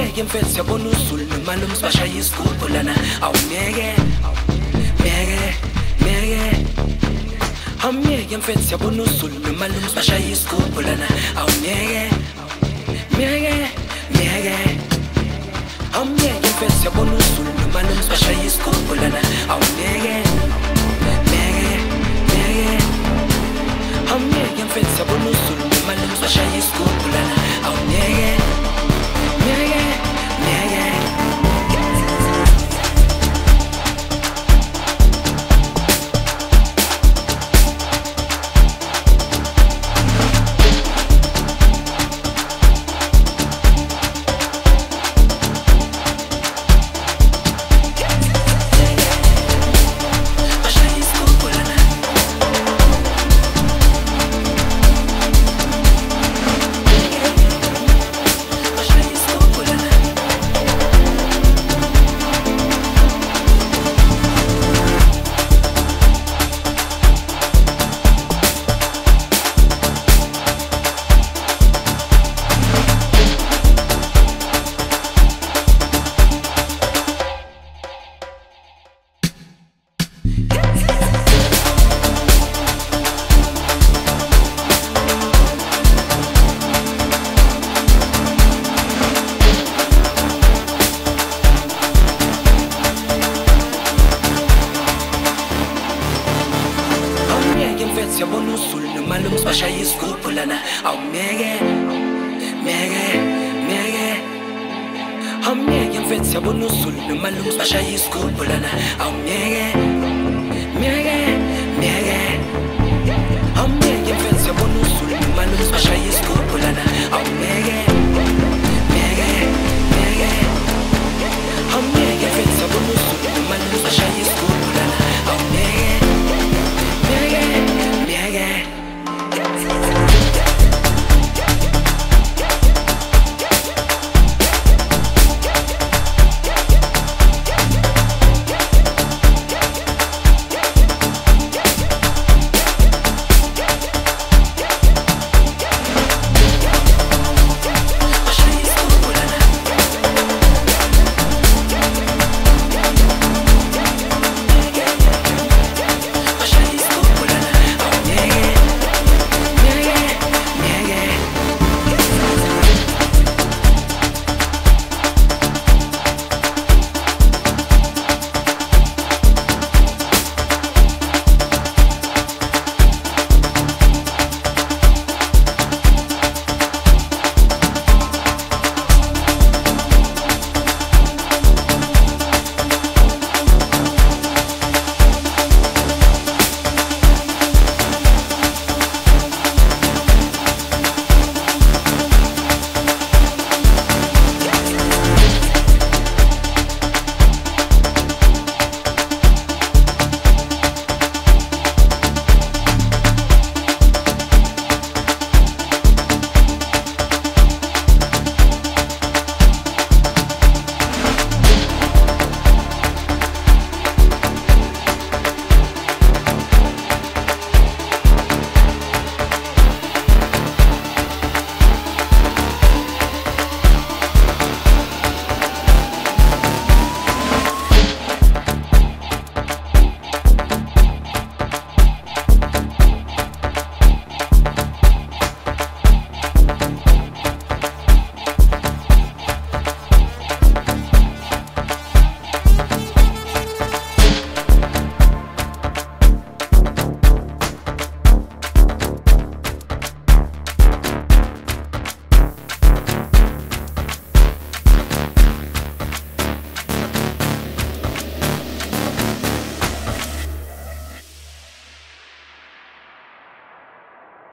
Awungeke mfethu yabona uZulu nomali umsibashaya isigubhu lana awungeke Awungeke mfethu yabona uZulu nomali umsibashaya isigubhu lana awungeke Awungeke mfethu yabona uZulu nomali umsibashaya isigubhu lana awungeke Awungeke mfethu yabona uZulu nomali umsibashaya isigubhu lana awungeke Yabona uZulu nomali umsibashaya isigubhu lana awungeke Awungeke mfethu yabona uZulu nomali umsibashaya isigubhu lana awungeke Awungeke mfethu yabona uZulu nomali umsibashaya isigubhu lana awungeke Awungeke mfethu yabona uZulu nomali umsibashaya isigubhu lana awungeke